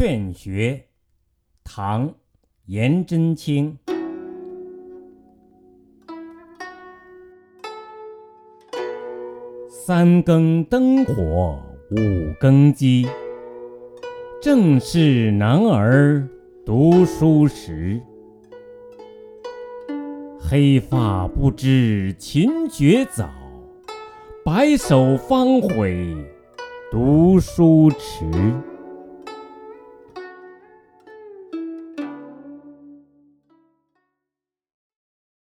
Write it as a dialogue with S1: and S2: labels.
S1: 劝学，唐·颜真卿。三更灯火五更鸡，正是男儿读书时。黑发不知勤觉早，白首方悔读书迟。